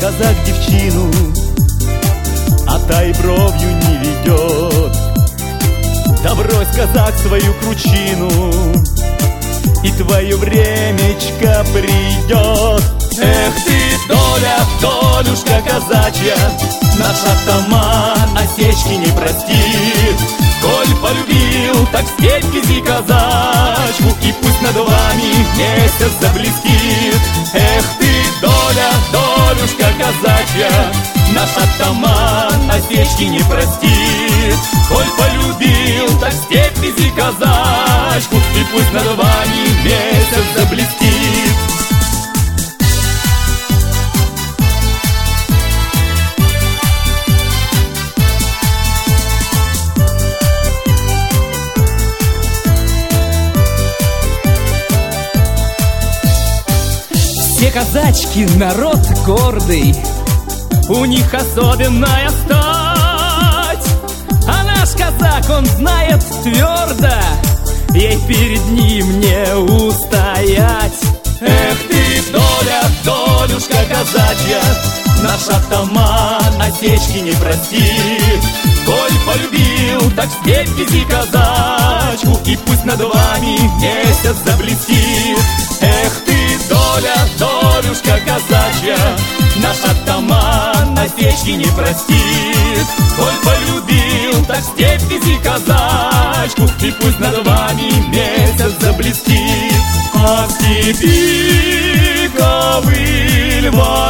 казак девчину, а та и бровью не ведет. Да брось, казак, свою кручину, и твое времечко придет. Эх ты, доля, долюшка казачья, наш атаман осечки не простит. Коль полюбил, так степь вези казачку, и пусть над вами месяц заблестит. Эх ты, доля, долюшка казачья, наш атаман осечки не простит. Коль полюбил, так степь вези казачку, и пусть над вами месяц заблестит. Все казачки народ гордый, у них особенная стать. А наш казак, он знает твердо, ей перед ним не устоять. Эх ты, доля, долюшка казачья, наш атаман осечки не простит. Коль полюбил, так в степь вези казачку, и пусть над вами месяц заблестит. Эх ты, доля, долюшка казачья, наш атаман осечки не простит. Коль полюбил, так в степь вези казачку, и пусть над вами месяц заблестит. А в степи ковыль,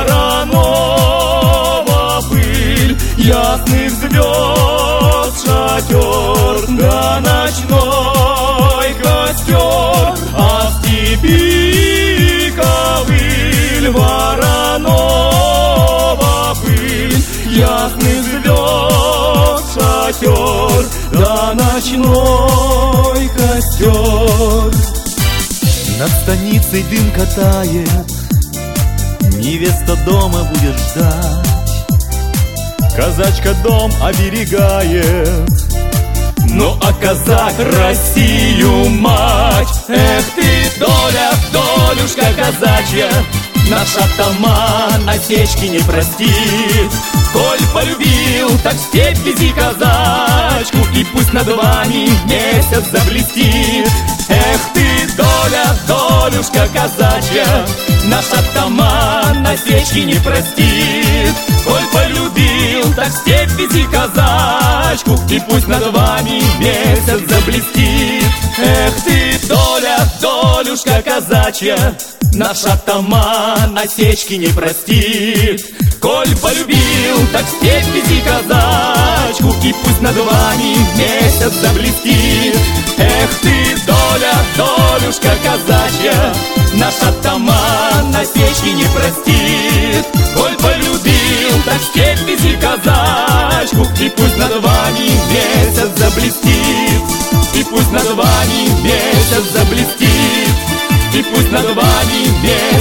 Воронова пыль, ясных звезд шатер, да ночной костер. А в степи ковыль, Воронова пыль, ясных звезд шатер, да ночной костер. Над станицей дым катает, невеста дома будет ждать. Казачка дом оберегает, ну а казак Россию мать. Эх ты, доля, долюшка казачья, наш атаман осечки не простит. Коль полюбил, так в степь вези казачку, и пусть над вами месяц заблестит. Эх ты, доля, долюшка казачья, наш атаман осечки не простит. Коль полюбил, так в степь вези казачку, и пусть над вами месяц заблестит. Эх ты, доля, долюшка казачья, наш атаман осечки не простит. Коль полюбил, так в степь вези казачку, и пусть над вами месяц заблестит. Эх ты, доля, долюшка казачья, наш атаман осечки не простит. Коль полюбил, так в степь вези казачку, и пусть над вами месяц заблестит. И пусть над вами месяц заблестит, и пусть над вами месяц